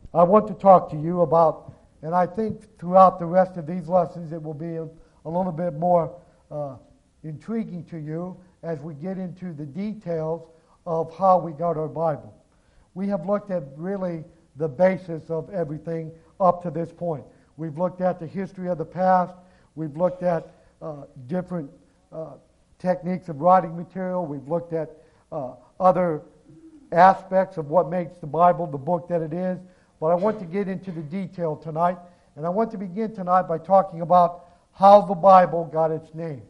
I want to talk to you about, and I think throughout the rest of these lessons it will be a little bit more intriguing to you as we get into the details of how we got our Bible. We have looked at really the basis of everything up to this point. We've looked at the history of the past. We've looked at different techniques of writing material. We've looked at other aspects of what makes the Bible the book that it is. But I want to get into the detail tonight, and I want to begin tonight by talking about how the Bible got its name.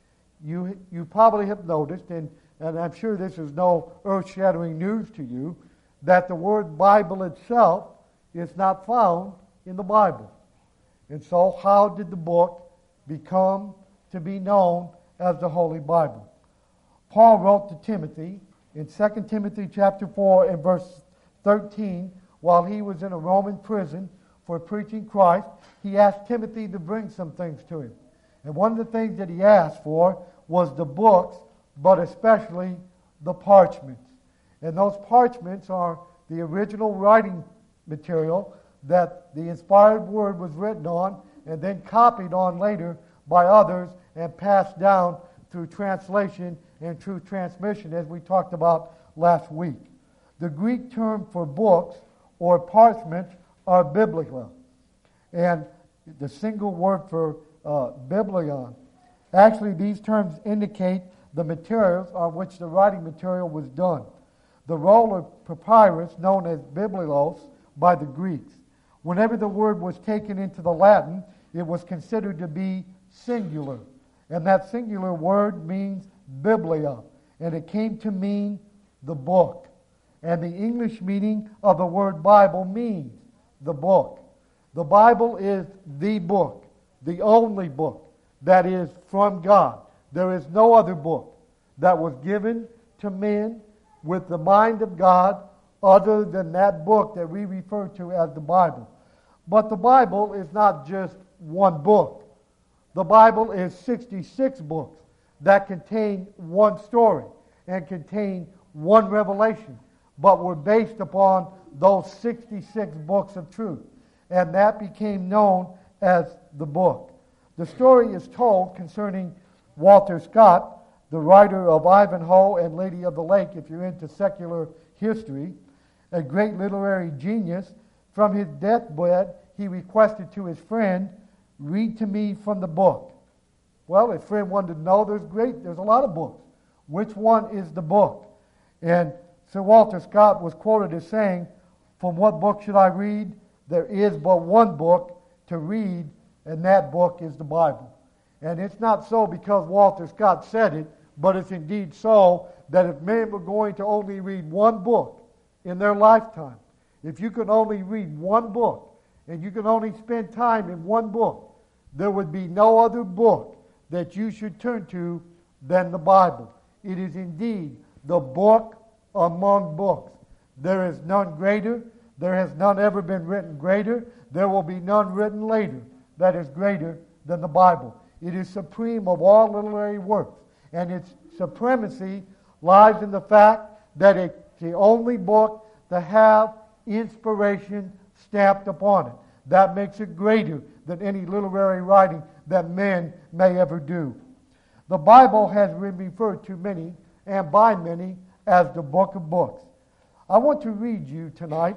You probably have noticed, and I'm sure this is no earth-shattering news to you, that the word Bible itself is not found in the Bible. And so how did the book become to be known as the Holy Bible? Paul wrote to Timothy in 2 Timothy chapter 4 and verse 13, while he was in a Roman prison for preaching Christ, he asked Timothy to bring some things to him. And one of the things that he asked for was the books, but especially the parchments. And those parchments are the original writing material that the inspired word was written on and then copied on later by others and passed down through translation and through transmission, as we talked about last week. The Greek term for books or parchments are biblia. And the single word for biblion. Actually, these terms indicate the materials on which the writing material was done. The roll of papyrus, known as biblios by the Greeks. Whenever the word was taken into the Latin, it was considered to be singular. And that singular word means biblia. And it came to mean the book. And the English meaning of the word Bible means the book. The Bible is the book, the only book that is from God. There is no other book that was given to men with the mind of God other than that book that we refer to as the Bible. But the Bible is not just one book. The Bible is 66 books that contain one story and contain one revelation, but were based upon those 66 books of truth. And that became known as the book. The story is told concerning Walter Scott, the writer of Ivanhoe and Lady of the Lake, if you're into secular history, a great literary genius. From his deathbed, he requested to his friend, "Read to me from the book." Well, his friend wanted to know, there's a lot of books. Which one is the book? And Sir Walter Scott was quoted as saying, "From what book should I read? There is but one book to read, and that book is the Bible." And it's not so because Walter Scott said it, but it's indeed so that if men were going to only read one book in their lifetime, if you could only read one book, and you could only spend time in one book, there would be no other book that you should turn to than the Bible. It is indeed the book among books. There is none greater. There has none ever been written greater. There will be none written later that is greater than the Bible. It is supreme of all literary works. And its supremacy lies in the fact that it's the only book to have inspiration stamped upon it. That makes it greater than any literary writing that men may ever do. The Bible has been referred to many and by many as the book of books. I want to read you tonight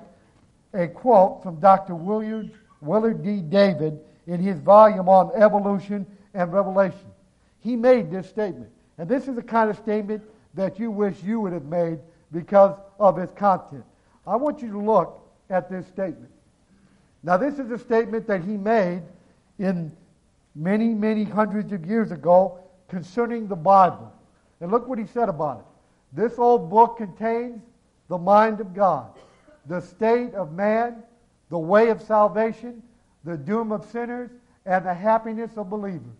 a quote from Dr. Willard D. David in his volume on evolution and revelation. He made this statement, and this is the kind of statement that you wish you would have made because of its content. I want you to look at this statement. Now, this is a statement that he made in many, many hundreds of years ago concerning the Bible. And look what he said about it. "This old book contains the mind of God, the state of man, the way of salvation, the doom of sinners, and the happiness of believers.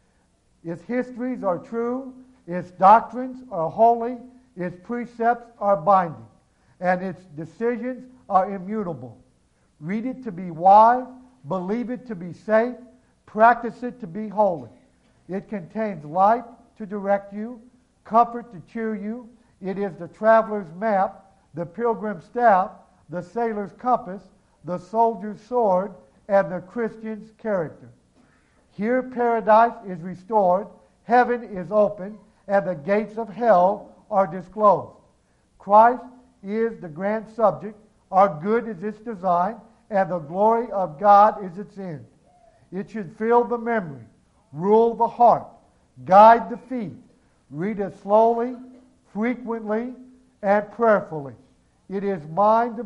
Its histories are true, its doctrines are holy, its precepts are binding, and its decisions are immutable. Read it to be wise, believe it to be safe, practice it to be holy. It contains light to direct you, comfort to cheer you. It is the traveler's map, the pilgrim's staff, the sailor's compass, the soldier's sword, and the Christian's character. Here paradise is restored, heaven is opened, and the gates of hell are disclosed. Christ is the grand subject, our good is its design, and the glory of God is its end. It should fill the memory, rule the heart, guide the feet. Read it slowly, frequently, and prayerfully. It is a mind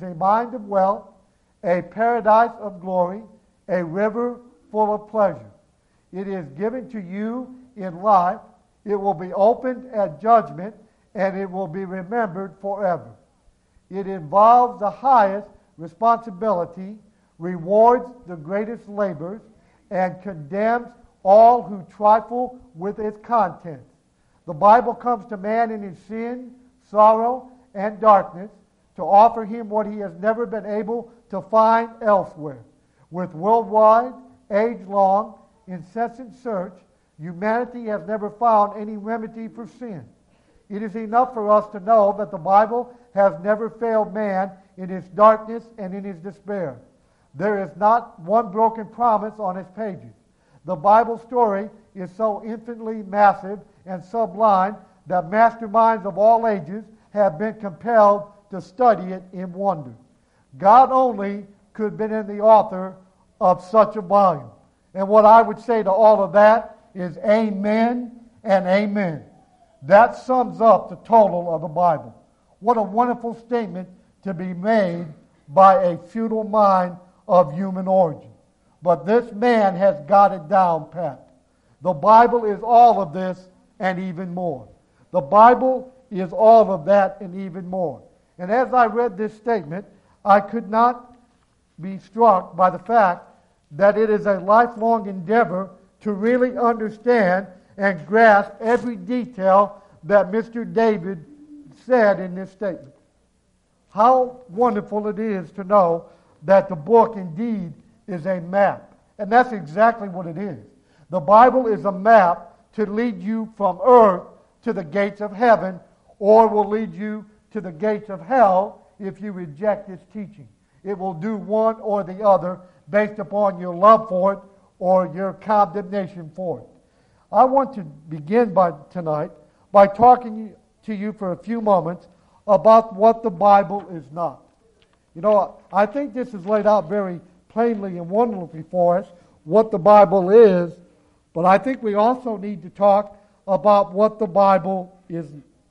of wealth, a paradise of glory, a river full of pleasure. It is given to you in life. It will be opened at judgment, and it will be remembered forever. It involves the highest responsibility, rewards the greatest labors, and condemns all who trifle with its contents. The Bible comes to man in his sin, sorrow, and darkness to offer him what he has never been able to find elsewhere. With worldwide, age-long, incessant search, humanity has never found any remedy for sin. It is enough for us to know that the Bible has never failed man in his darkness and in his despair. There is not one broken promise on its pages. The Bible story is so infinitely massive and sublime that masterminds of all ages have been compelled to study it in wonder. God only could have been the author of such a volume. And what I would say to all of that is amen and amen. That sums up the total of the Bible. What a wonderful statement to be made by a futile mind of human origin. But this man has got it down pat. The Bible is all of this and even more. The Bible is all of that and even more. And as I read this statement, I could not be struck by the fact that it is a lifelong endeavor to really understand and grasp every detail that Mr. David said in this statement. How wonderful it is to know that the book indeed is a map. And that's exactly what it is. The Bible is a map to lead you from earth to the gates of heaven, or will lead you to the gates of hell if you reject its teaching. It will do one or the other based upon your love for it or your condemnation for it. I want to begin tonight by talking to you for a few moments about what the Bible is not. You know, I think this is laid out very plainly and wonderfully for us, what the Bible is, but I think we also need to talk about what the Bible is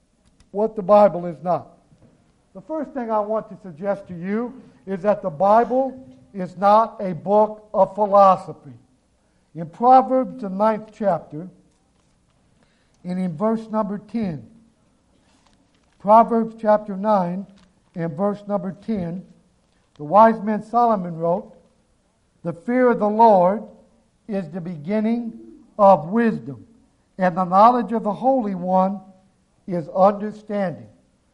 not. The first thing I want to suggest to you is that the Bible is not a book of philosophy. In Proverbs, the 9th chapter, and in verse number 10, Proverbs chapter 9 and verse number 10, the wise man Solomon wrote, "The fear of the Lord is the beginning of wisdom, and the knowledge of the Holy One is understanding."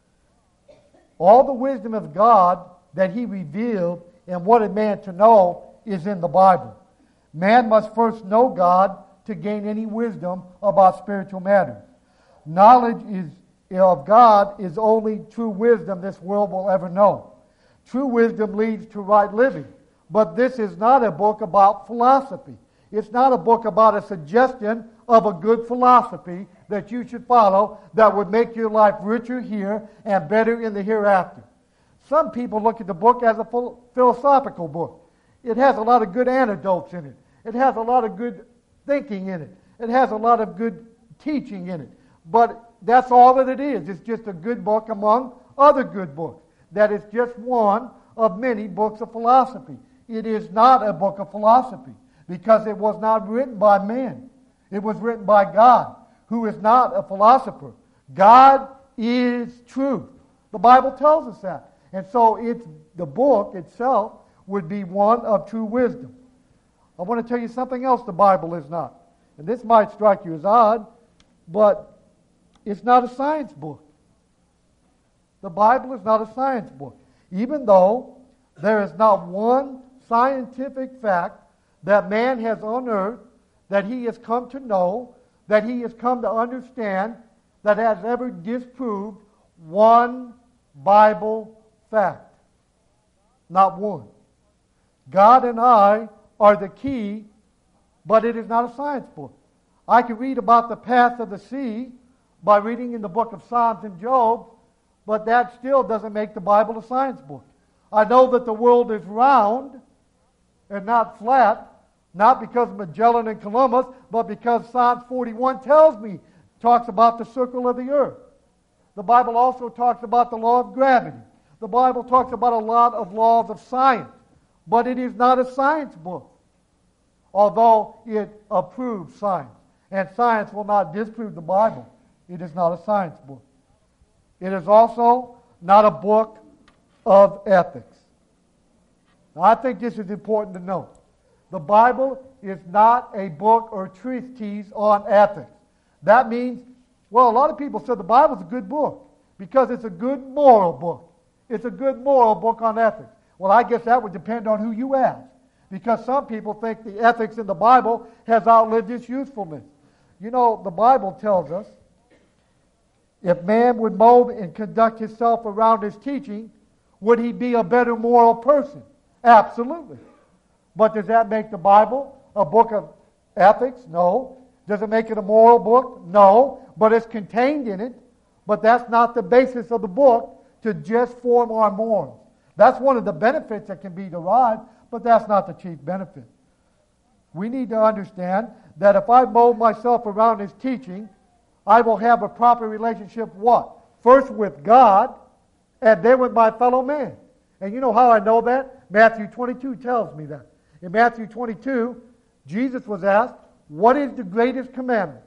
All the wisdom of God that He revealed and wanted man to know is in the Bible. Man must first know God to gain any wisdom about spiritual matters. Knowledge of God is only true wisdom this world will ever know. True wisdom leads to right living. But this is not a book about philosophy. It's not a book about a suggestion of a good philosophy that you should follow that would make your life richer here and better in the hereafter. Some people look at the book as a philosophical book. It has a lot of good anecdotes in it. It has a lot of good thinking in it. It has a lot of good teaching in it. But that's all that it is. It's just a good book among other good books. That is just one of many books of philosophy. It is not a book of philosophy because it was not written by men. It was written by God, who is not a philosopher. God is truth. The Bible tells us that. And so the book itself would be one of true wisdom. I want to tell you something else the Bible is not. And this might strike you as odd, but it's not a science book. The Bible is not a science book. Even though there is not one scientific fact that man has unearthed, that he has come to know, that he has come to understand, that has ever disproved one Bible fact. Not one. God and I are the key, but it is not a science book. I can read about the path of the sea by reading in the book of Psalms and Job, but that still doesn't make the Bible a science book. I know that the world is round and not flat, not because of Magellan and Columbus, but because Psalms 41 talks about the circle of the earth. The Bible also talks about the law of gravity. The Bible talks about a lot of laws of science, but it is not a science book, although it approves science. And science will not disprove the Bible. It is not a science book. It is also not a book of ethics. Now, I think this is important to note. The Bible is not a book or treatise on ethics. That means, well, a lot of people said the Bible is a good book because it's a good moral book. It's a good moral book on ethics. Well, I guess that would depend on who you ask, because some people think the ethics in the Bible has outlived its usefulness. You know, the Bible tells us if man would mold and conduct himself around his teaching, would he be a better moral person? Absolutely. But does that make the Bible a book of ethics? No. Does it make it a moral book? No. But it's contained in it. But that's not the basis of the book to just form our morals. That's one of the benefits that can be derived, but that's not the chief benefit. We need to understand that if I mold myself around his teaching, I will have a proper relationship, what? First with God, and then with my fellow man. And you know how I know that? Matthew 22 tells me that. In Matthew 22, Jesus was asked, what is the greatest commandment?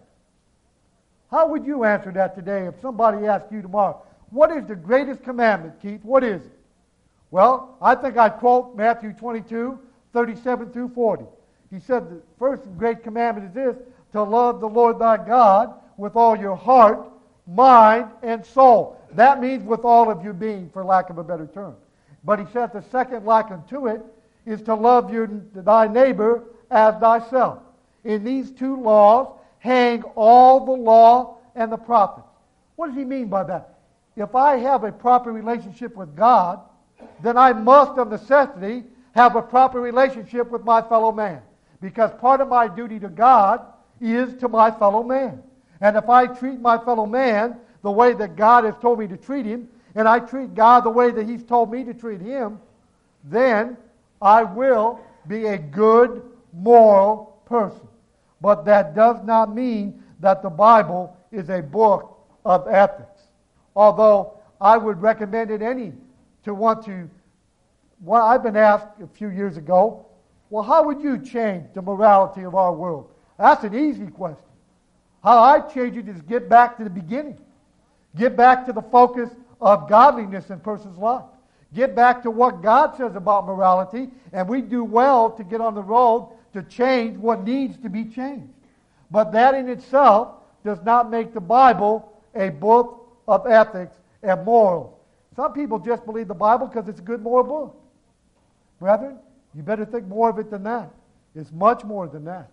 How would you answer that today if somebody asked you tomorrow, what is the greatest commandment, Keith? What is it? Well, I think I'd quote Matthew 22, 37 through 40. He said the first great commandment is this, to love the Lord thy God with all your heart, mind, and soul. That means with all of your being, for lack of a better term. But he said the second like unto it is to love thy neighbor as thyself. In these two laws hang all the law and the prophets. What does he mean by that? If I have a proper relationship with God, then I must of necessity have a proper relationship with my fellow man. Because part of my duty to God is to my fellow man. And if I treat my fellow man the way that God has told me to treat him, and I treat God the way that he's told me to treat him, then I will be a good, moral person. But that does not mean that the Bible is a book of ethics. Although I would recommend it to want to. Well, I've been asked a few years ago, well, how would you change the morality of our world? That's an easy question. How I change it is get back to the beginning. Get back to the focus of godliness in a person's life. Get back to what God says about morality, and we do well to get on the road to change what needs to be changed. But that in itself does not make the Bible a book of ethics and morals. Some people just believe the Bible because it's a good moral book. Brethren, you better think more of it than that. It's much more than that.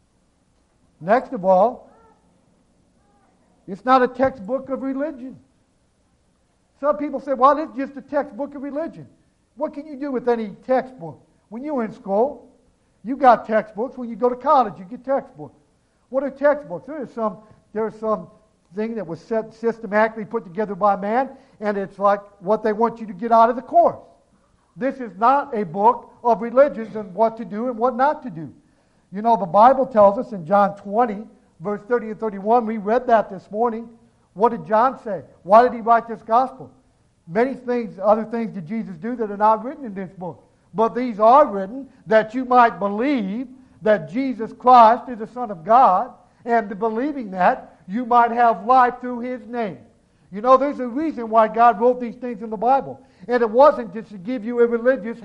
Next of all, it's not a textbook of religion. Some people say, well, it's just a textbook of religion. What can you do with any textbook? When you were in school, you got textbooks. When you go to college, you get textbooks. What are textbooks? There's some thing that was systematically put together by man, and it's like what they want you to get out of the course. This is not a book of religions and what to do and what not to do. You know, the Bible tells us in John 20, verse 30 and 31, we read that this morning. What did John say? Why did he write this gospel? Many things, other things did Jesus do that are not written in this book. But these are written that you might believe that Jesus Christ is the Son of God, and believing that, you might have life through his name. You know, there's a reason why God wrote these things in the Bible. And it wasn't just to give you a religious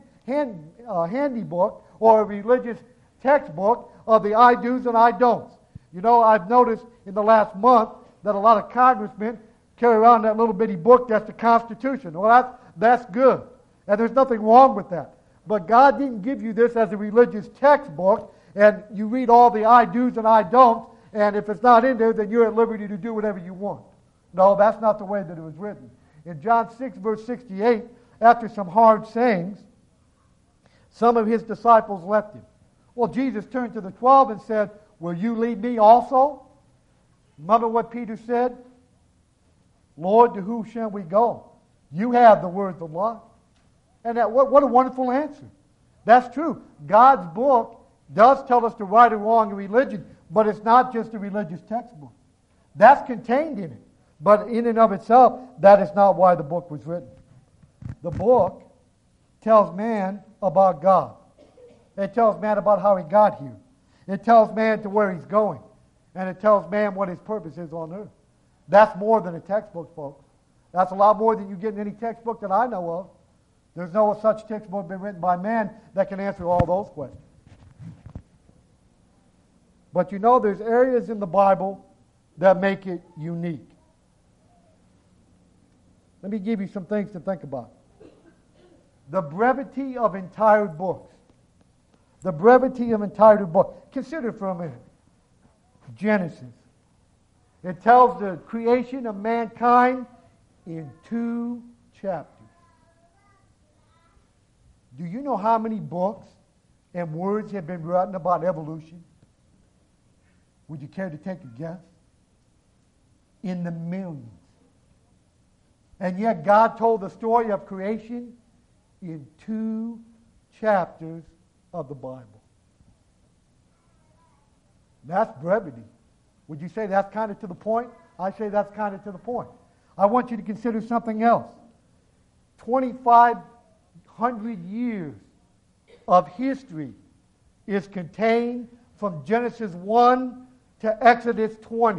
handy book or a religious textbook of the I do's and I don'ts. You know, I've noticed in the last month that a lot of congressmen carry around that little bitty book that's the Constitution. Well, that's good. And there's nothing wrong with that. But God didn't give you this as a religious textbook, and you read all the I do's and I don'ts, and if it's not in there, then you're at liberty to do whatever you want. No, that's not the way that it was written. In John 6, verse 68, after some hard sayings, Some of his disciples left him. Well, Jesus turned to the 12 and said, will you leave me also? Remember what Peter said? Lord, to whom shall we go? You have the words of life. And what a wonderful answer. That's true. God's book does tell us the right or wrong in religion, but it's not just a religious textbook. That's contained in it. But in and of itself, that is not why the book was written. The book tells man about God. It tells man about how he got here. It tells man to where he's going. And it tells man what his purpose is on earth. That's more than a textbook, folks. That's a lot more than you get in any textbook that I know of. There's no such textbook been written by man that can answer all those questions. But you know, there's areas in the Bible that make it unique. Let me give you some things to think about. The brevity of entire books. The brevity of entire book. Consider for a minute. Genesis. It tells the creation of mankind in 2 chapters. Do you know how many books and words have been written about evolution? Would you care to take a guess? In the millions. And yet God told the story of creation in 2 chapters of the Bible. That's brevity. Would you say that's kind of to the point? I say that's kind of to the point. I want you to consider something else. 2,500 years of history is contained from Genesis 1 to Exodus 20.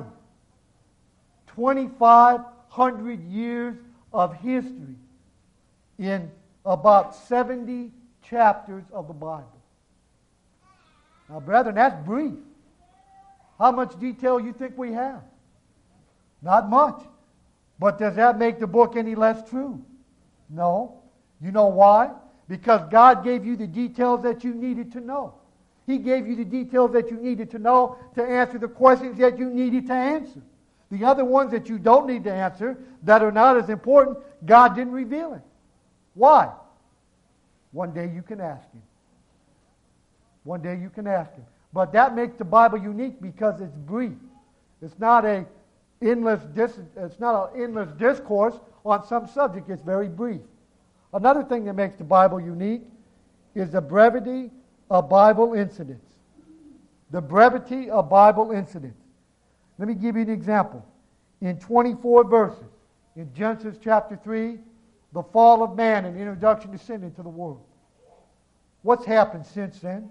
2,500 years of history in about 70 chapters of the Bible. Now, brethren, that's brief. How much detail you think we have? Not much. But does that make the book any less true? No. You know why? Because God gave you the details that you needed to know. He gave you the details that you needed to know to answer the questions that you needed to answer. The other ones that you don't need to answer, that are not as important, God didn't reveal it. Why? One day you can ask Him. One day you can ask Him. But that makes the Bible unique because it's brief. It's not an endless discourse on some subject. It's very brief. Another thing that makes the Bible unique is the brevity of Bible incidents. The brevity of Bible incidents. Let me give you an example. In 24 verses, in Genesis chapter 3, the fall of man and the introduction of sin into the world. What's happened since then?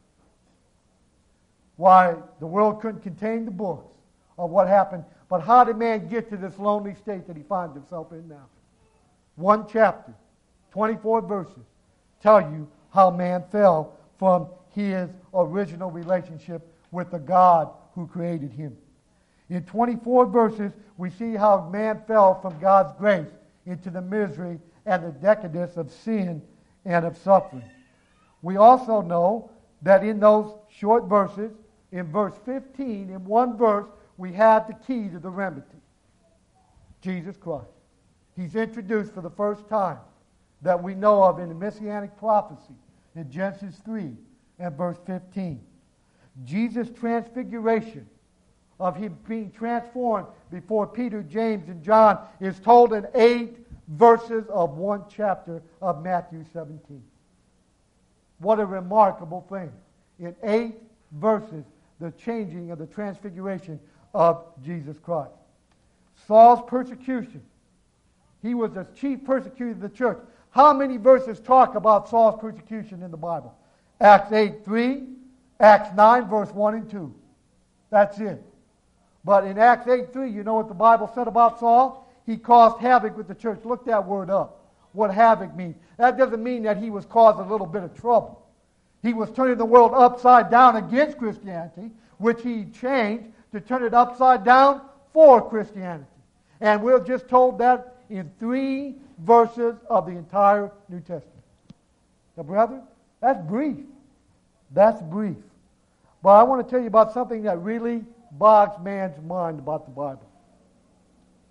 Why, the world couldn't contain the books of what happened. But how did man get to this lonely state that he finds himself in now? 1 chapter, 24 verses, tell you how man fell from his original relationship with the God who created him. In 24 verses, we see how man fell from God's grace into the misery and the decadence of sin and of suffering. We also know that in those short verses, in verse 15, in one verse, we have the key to the remedy. Jesus Christ. He's introduced for the first time that we know of in the Messianic prophecy in Genesis 3 and verse 15. Jesus' transfiguration of him being transformed before Peter, James, and John is told in 8 verses of 1 chapter of Matthew 17. What a remarkable thing. In 8 verses, the changing of the transfiguration of Jesus Christ. Saul's persecution. He was the chief persecutor of the church. How many verses talk about Saul's persecution in the Bible? Acts 8:3, Acts 9, verse 1 and 2. That's it. But in Acts 8:3, you know what the Bible said about Saul? He caused havoc with the church. Look that word up. What havoc means. That doesn't mean that he was causing a little bit of trouble. He was turning the world upside down against Christianity, which he changed to turn it upside down for Christianity. And we're just told that in 3 verses of the entire New Testament. Now, brother, that's brief. That's brief. But I want to tell you about something that really bogs man's mind about the Bible.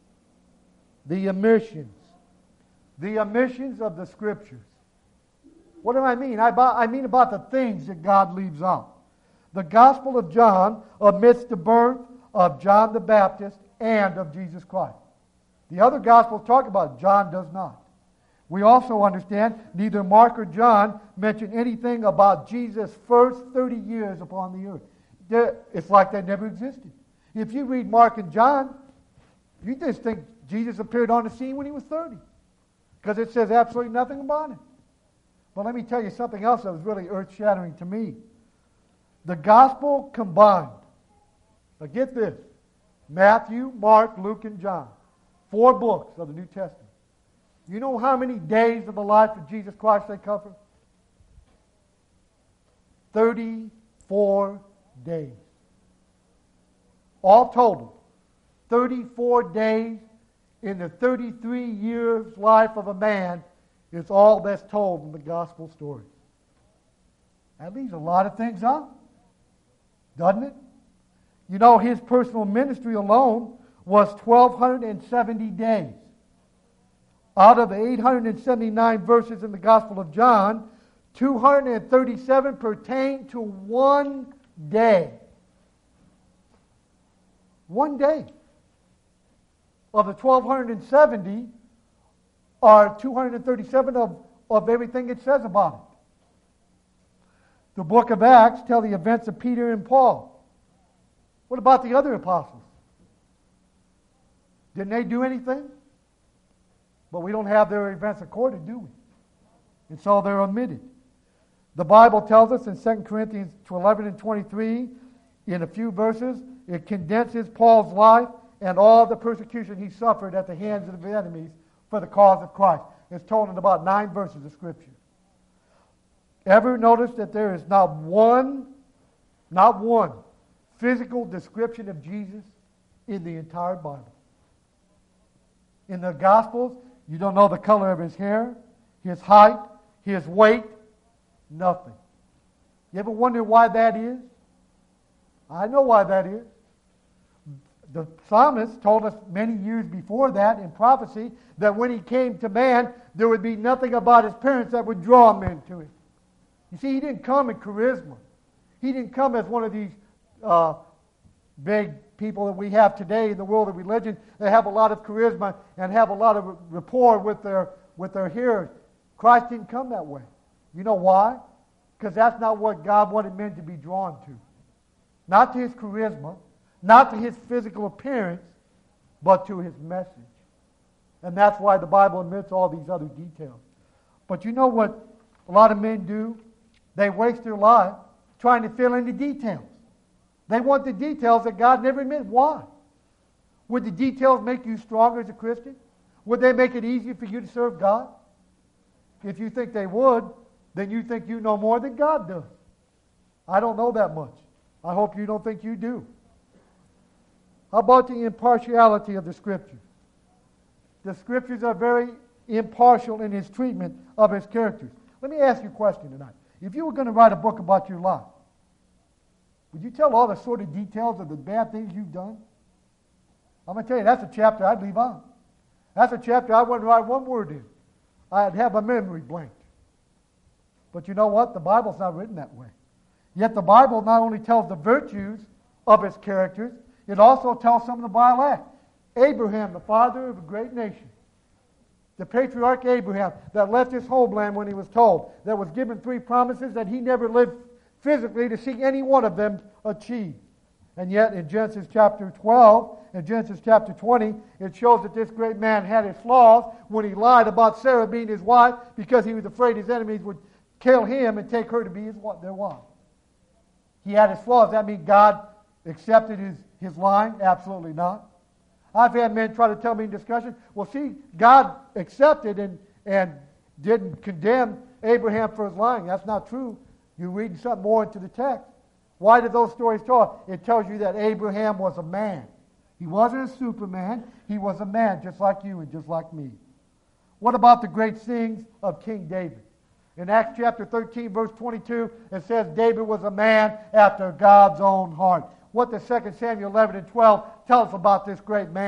The omissions. The omissions of the Scriptures. What do I mean? I mean about the things that God leaves out. The Gospel of John omits the birth of John the Baptist and of Jesus Christ. The other Gospels talk about it. John does not. We also understand neither Mark or John mention anything about Jesus' first 30 years upon the earth. It's like they never existed. If you read Mark and John, you just think Jesus appeared on the scene when he was 30, because it says absolutely nothing about it. But let me tell you something else that was really earth-shattering to me. The Gospel combined, now get this, Matthew, Mark, Luke, and John, 4 books of the New Testament. You know how many days of the life of Jesus Christ they cover? 34 days. All totaled, 34 days in the 33 years life of a man is all that's told in the gospel story. That leaves a lot of things out, doesn't it? You know, his personal ministry alone was 1,270 days. Out of the 879 verses in the Gospel of John, 237 pertain to one day. One day. Of the 1,270 are 237 of everything it says about it. The book of Acts tells the events of Peter and Paul. What about the other apostles? Didn't they do anything? But we don't have their events recorded, do we? And so they're omitted. The Bible tells us in 2 Corinthians 11 and 23, in a few verses, it condenses Paul's life and all the persecution he suffered at the hands of the enemies for the cause of Christ. It's told in about 9 verses of Scripture. Ever notice that there is not one physical description of Jesus in the entire Bible? In the Gospels, you don't know the color of his hair, his height, his weight, nothing. You ever wonder why that is? I know why that is. The psalmist told us many years before that in prophecy that when he came to man, there would be nothing about his appearance that would draw men to him. You see, he didn't come in charisma. He didn't come as one of these big people that we have today in the world of religion that have a lot of charisma and have a lot of rapport with their hearers. Christ didn't come that way. You know why? Because that's not what God wanted men to be drawn to. Not to his charisma, not to his physical appearance, but to his message. And that's why the Bible omits all these other details. But you know what a lot of men do? They waste their life trying to fill in the details. They want the details that God never meant. Why? Would the details make you stronger as a Christian? Would they make it easier for you to serve God? If you think they would, then you think you know more than God does. I don't know that much. I hope you don't think you do. How about the impartiality of the Scriptures? The Scriptures are very impartial in his treatment of his characters. Let me ask you a question tonight. If you were going to write a book about your life, would you tell all the sort of details of the bad things you've done? I'm going to tell you, that's a chapter I'd leave out. That's a chapter I wouldn't write one word in. I'd have my memory blank. But you know what? The Bible's not written that way. Yet the Bible not only tells the virtues of its characters, it also tells some of the vile acts. Abraham, the father of a great nation. The patriarch Abraham that left his homeland when he was told, that was given 3 promises that he never lived physically to see any one of them achieved. And yet in Genesis chapter 12 and Genesis chapter 20, it shows that this great man had his flaws when he lied about Sarah being his wife because he was afraid his enemies would kill him and take her to be their wife. He had his flaws. Does that mean God accepted his lying? Absolutely not. I've had men try to tell me in discussion, well, see, God accepted and didn't condemn Abraham for his lying. That's not true. You're reading something more into the text. Why did those stories tell? It tells you that Abraham was a man. He wasn't a superman. He was a man just like you and just like me. What about the great things of King David? In Acts chapter 13, verse 22, it says David was a man after God's own heart. What does 2 Samuel 11 and 12 tell us about this great man?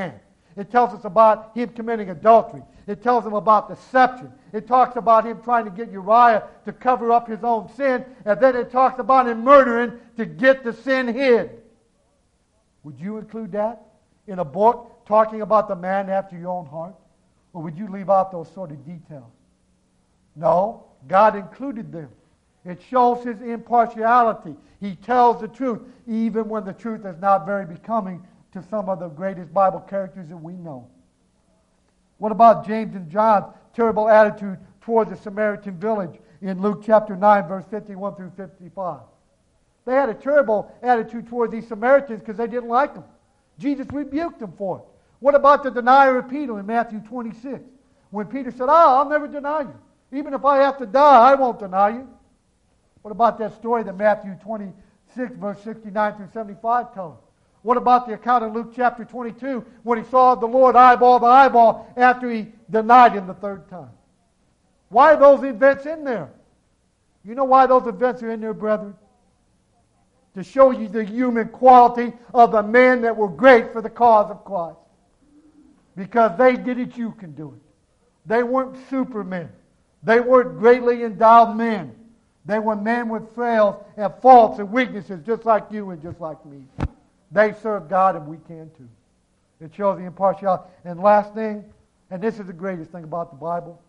It tells us about him committing adultery. It tells him about deception. It talks about him trying to get Uriah to cover up his own sin. And then it talks about him murdering to get the sin hid. Would you include that in a book talking about the man after your own heart? Or would you leave out those sort of details? No, God included them. It shows his impartiality. He tells the truth, even when the truth is not very becoming to some of the greatest Bible characters that we know. What about James and John's terrible attitude toward the Samaritan village in Luke chapter 9, verse 51 through 55? They had a terrible attitude toward these Samaritans because they didn't like them. Jesus rebuked them for it. What about the denier of Peter in Matthew 26? When Peter said, I'll never deny you. Even if I have to die, I won't deny you. What about that story that Matthew 26, verse 69 through 75 tells us? What about the account in Luke chapter 22 when he saw the Lord eyeball to eyeball after he denied him the third time? Why are those events in there? You know why those events are in there, brethren? To show you the human quality of the men that were great for the cause of Christ. Because they did it, you can do it. They weren't supermen. They weren't greatly endowed men. They were men with frails and faults and weaknesses, just like you and just like me. They serve God, and we can too. It shows the impartiality. And last thing, and this is the greatest thing about the Bible,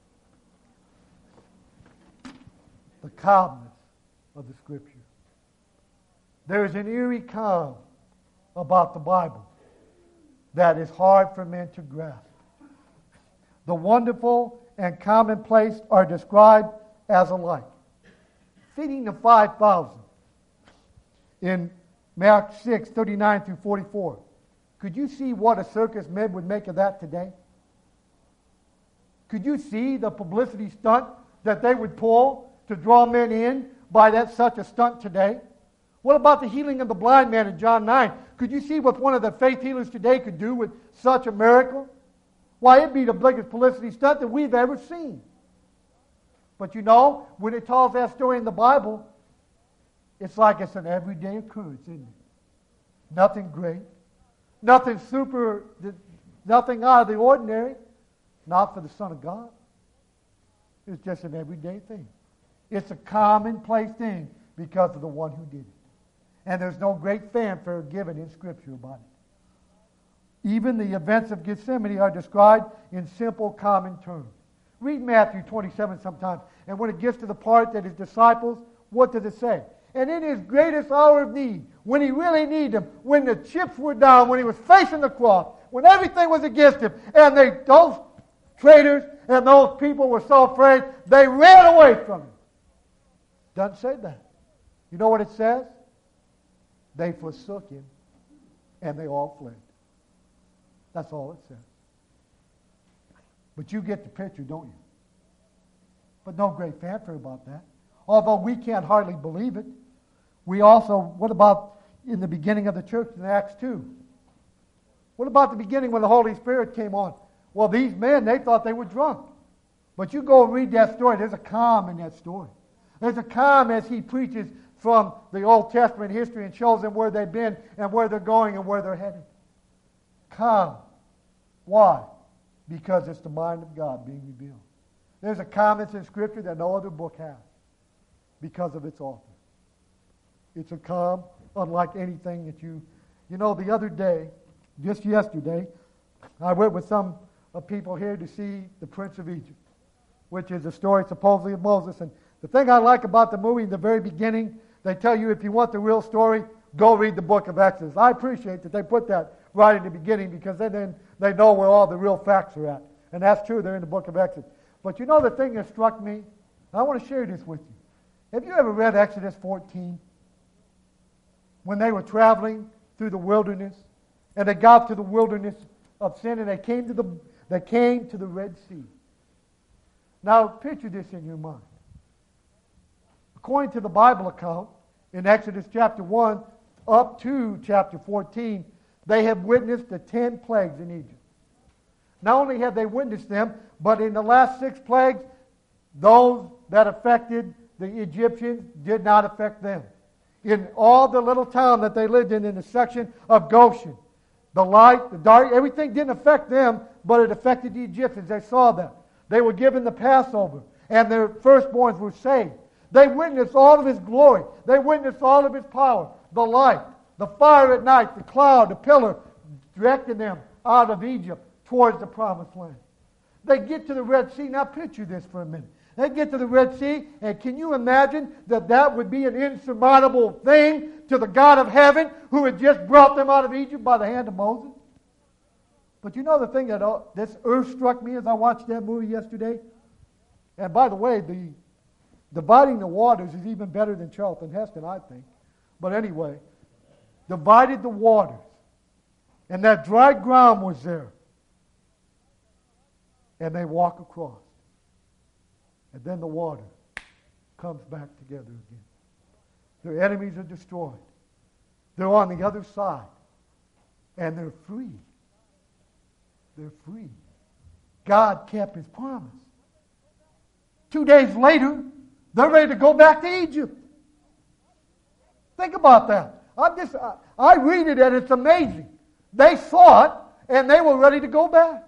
the calmness of the Scripture. There is an eerie calm about the Bible that is hard for men to grasp. The wonderful and commonplace are described as alike. Feeding the 5,000 in Mark 6, 39 through 44. Could you see what a circus men would make of that today? Could you see the publicity stunt that they would pull to draw men in by such a stunt today? What about the healing of the blind man in John 9? Could you see what one of the faith healers today could do with such a miracle? Why, it'd be the biggest publicity stunt that we've ever seen. But you know, when it tells that story in the Bible, it's like it's an everyday occurrence, isn't it? Nothing great. Nothing super, nothing out of the ordinary. Not for the Son of God. It's just an everyday thing. It's a commonplace thing because of the one who did it. And there's no great fanfare given in Scripture about it. Even the events of Gethsemane are described in simple, common terms. Read Matthew 27 sometimes, and when it gets to the part that his disciples, what does it say? And in his greatest hour of need, when he really needed him, when the chips were down, when he was facing the cross, when everything was against him, and those traitors and those people were so afraid, they ran away from him. Doesn't say that. You know what it says? They forsook him, and they all fled. That's all it says. But you get the picture, don't you? But no great fanfare about that. Although we can't hardly believe it. We also, what about in the beginning of the church in Acts 2? What about the beginning when the Holy Spirit came on? Well, these men, they thought they were drunk. But you go and read that story, there's a calm in that story. There's a calm as he preaches from the Old Testament history and shows them where they've been and where they're going and where they're headed. Calm. Why? Because it's the mind of God being revealed. There's a calmness in Scripture that no other book has because of its author. It's a calm unlike anything that you know, the other day, just yesterday, I went with some people here to see The Prince of Egypt, which is a story supposedly of Moses. And the thing I like about the movie in the very beginning, they tell you if you want the real story, go read the book of Exodus. I appreciate that they put that right in the beginning because then they know where all the real facts are at. And that's true, they're in the book of Exodus. But you know the thing that struck me? I want to share this with you. Have you ever read Exodus 14? When they were traveling through the wilderness, and they got to the wilderness of sin, and they came to the Red Sea. Now, picture this in your mind. According to the Bible account, in Exodus chapter 1 up to chapter 14, they have witnessed the 10 plagues in Egypt. Not only have they witnessed them, but in the last 6 plagues, those that affected the Egyptians did not affect them. In all the little town that they lived in the section of Goshen, The light, the dark, everything didn't affect them, but it affected the Egyptians. They saw that. They were given the Passover, and their firstborns were saved. They witnessed all of His glory. They witnessed all of His power. The light, the fire at night, the cloud, the pillar, directing them out of Egypt towards the promised land. They get to the Red Sea. Now picture this for a minute. They get to the Red Sea, and can you imagine that would be an insurmountable thing to the God of heaven who had just brought them out of Egypt by the hand of Moses? But you know the thing that this earth struck me as I watched that movie yesterday? And by the way, the dividing the waters is even better than Charlton Heston, I think. But anyway, divided the waters. And that dry ground was there. And they walk across. And then the water comes back together again. Their enemies are destroyed. They're on the other side. And they're free. They're free. God kept His promise. 2 days later, they're ready to go back to Egypt. Think about that. I read it and it's amazing. They saw it and they were ready to go back.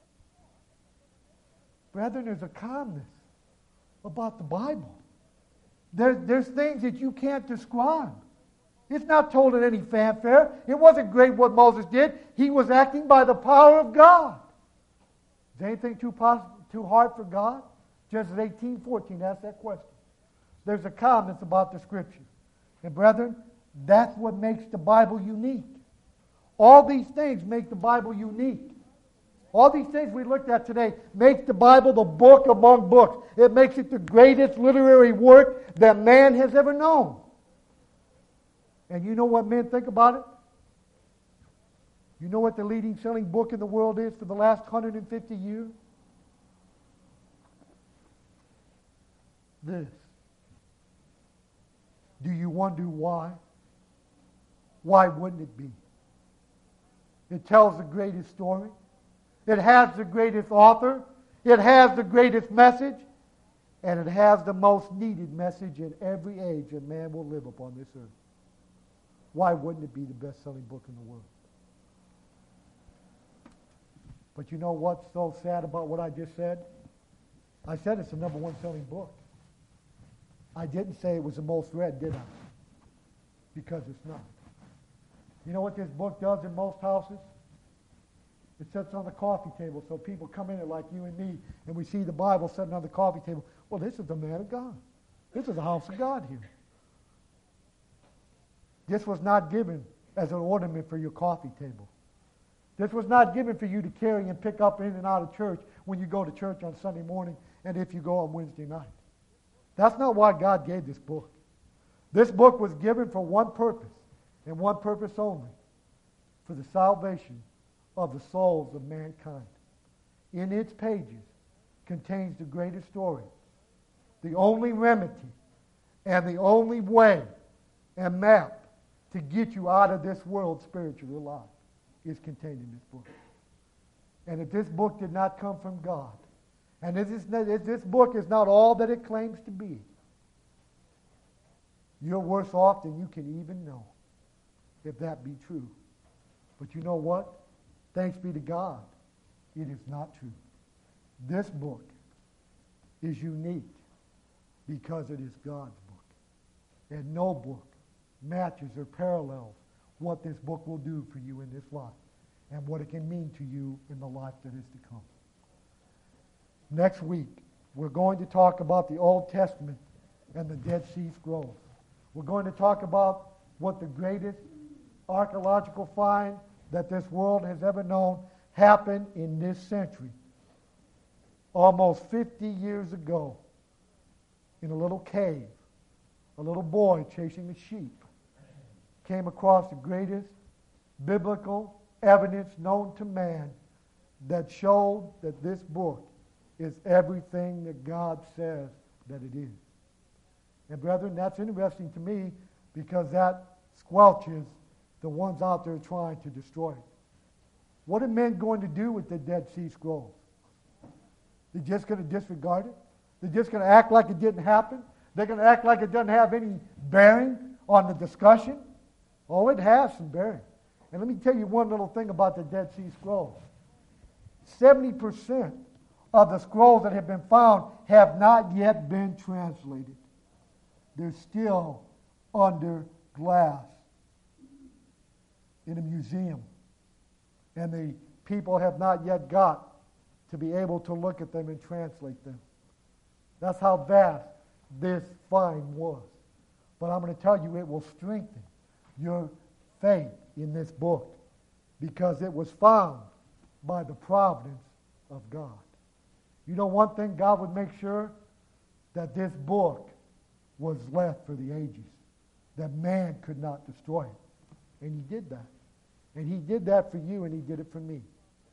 Brethren, there's a calmness about the Bible. There's things that you can't describe. It's not told in any fanfare. It wasn't great what Moses did. He was acting by the power of God. Is anything too hard for God? Genesis 18:14 asks that question. There's a calmness about the Scripture. And brethren, that's what makes the Bible unique. All these things make the Bible unique. All these things we looked at today make the Bible the book among books. It makes it the greatest literary work that man has ever known. And you know what men think about it? You know what the leading selling book in the world is for the last 150 years? This. Do you wonder why? Why wouldn't it be? It tells the greatest story. It has the greatest author. It has the greatest message. And it has the most needed message in every age that man will live upon this earth. Why wouldn't it be the best-selling book in the world? But you know what's so sad about what I just said? I said it's the number one selling book. I didn't say it was the most read, did I? Because it's not. You know what this book does in most houses? It sits on the coffee table, so people come in like you and me, and we see the Bible sitting on the coffee table. Well, this is the man of God. This is the house of God here. This was not given as an ornament for your coffee table. This was not given for you to carry and pick up in and out of church when you go to church on Sunday morning and if you go on Wednesday night. That's not why God gave this book. This book was given for one purpose, and one purpose only, for the salvation of the souls of mankind. In its pages contains the greatest story, the only remedy, and the only way and map to get you out of this world spiritually alive is contained in this book. And if this book did not come from God, and if this book is not all that it claims to be, you're worse off than you can even know, if that be true. But you know what? Thanks be to God, it is not true. This book is unique because it is God's book. And no book matches or parallels what this book will do for you in this life and what it can mean to you in the life that is to come. Next week, we're going to talk about the Old Testament and the Dead Sea Scrolls. We're going to talk about what the greatest archaeological find that this world has ever known happened in this century. Almost 50 years ago, in a little cave, a little boy chasing a sheep came across the greatest biblical evidence known to man that showed that this book is everything that God says that it is. And brethren, that's interesting to me because that squelches the ones out there trying to destroy it. What are men going to do with the Dead Sea Scrolls? They're just going to disregard it? They're just going to act like it didn't happen? They're going to act like it doesn't have any bearing on the discussion? Oh, it has some bearing. And let me tell you one little thing about the Dead Sea Scrolls. 70% of the scrolls that have been found have not yet been translated. They're still under glass in a museum. And the people have not yet got to be able to look at them and translate them. That's how vast this find was. But I'm going to tell you, it will strengthen your faith in this book because it was found by the providence of God. You know one thing, God would make sure that this book was left for the ages, that man could not destroy it. And he did that. And he did that for you, and he did it for me.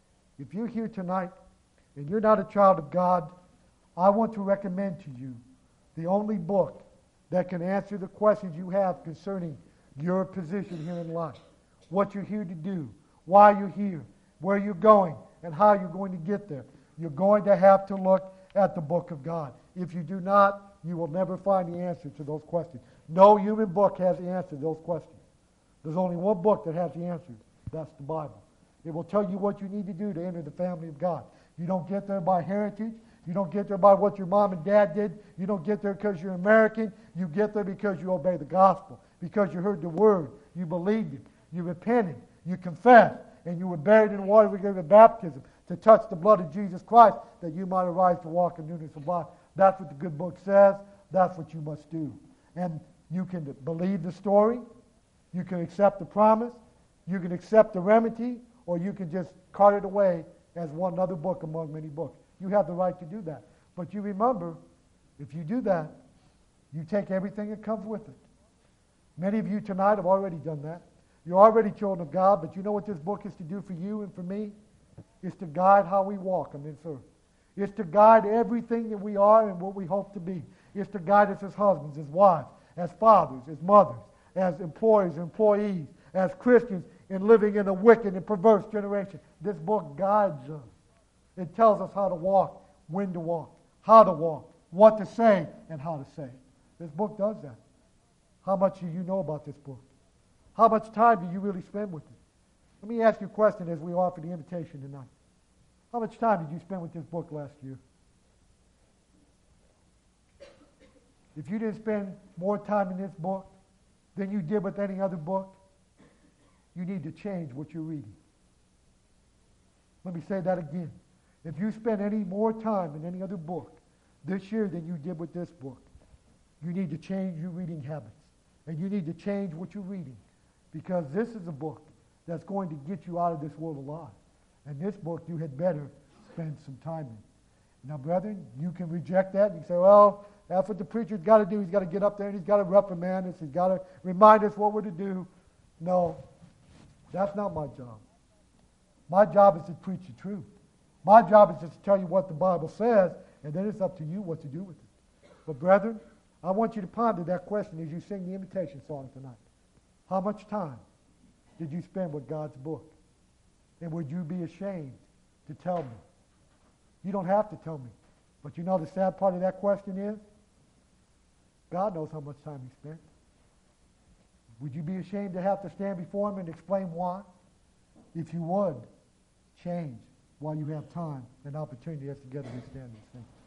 If you're here tonight and you're not a child of God, I want to recommend to you the only book that can answer the questions you have concerning your position here in life, what you're here to do, why you're here, where you're going, and how you're going to get there. You're going to have to look at the book of God. If you do not, you will never find the answer to those questions. No human book has the answer to those questions. There's only one book that has the answer. That's the Bible. It will tell you what you need to do to enter the family of God. You don't get there by heritage. You don't get there by what your mom and dad did. You don't get there because you're American. You get there because you obey the gospel, because you heard the word, you believed it, you repented, you confessed, and you were buried in water with baptism to touch the blood of Jesus Christ that you might arise to walk in newness of life. That's what the good book says. That's what you must do. And you can believe the story. You can accept the promise. You can accept the remedy, or you can just cart it away as one other book among many books. You have the right to do that. But you remember, if you do that, you take everything that comes with it. Many of you tonight have already done that. You're already children of God, but you know what this book is to do for you and for me? It's to guide how we walk on this earth. It's to guide everything that we are and what we hope to be. It's to guide us as husbands, as wives, as fathers, as mothers, as employees, employees, as Christians in living in a wicked and perverse generation. This book guides us. It tells us how to walk, when to walk, how to walk, what to say, and how to say it. This book does that. How much do you know about this book? How much time do you really spend with it? Let me ask you a question as we offer the invitation tonight. How much time did you spend with this book last year? If you didn't spend more time in this book than you did with any other book, you need to change what you're reading. Let me say that again. If you spend any more time in any other book this year than you did with this book, you need to change your reading habits. And you need to change what you're reading. Because this is a book that's going to get you out of this world alive. And this book you had better spend some time in. Now, brethren, you can reject that. You say, well, that's what the preacher's got to do. He's got to get up there and he's got to reprimand us. He's got to remind us what we're to do. No, that's not my job. My job is to preach the truth. My job is just to tell you what the Bible says, and then it's up to you what to do with it. But, brethren, I want you to ponder that question as you sing the invitation song tonight. How much time did you spend with God's book? And would you be ashamed to tell me? You don't have to tell me. But you know the sad part of that question is? God knows how much time you spent. Would you be ashamed to have to stand before him and explain why? If you would, change while you have time and opportunity as together we stand and sing.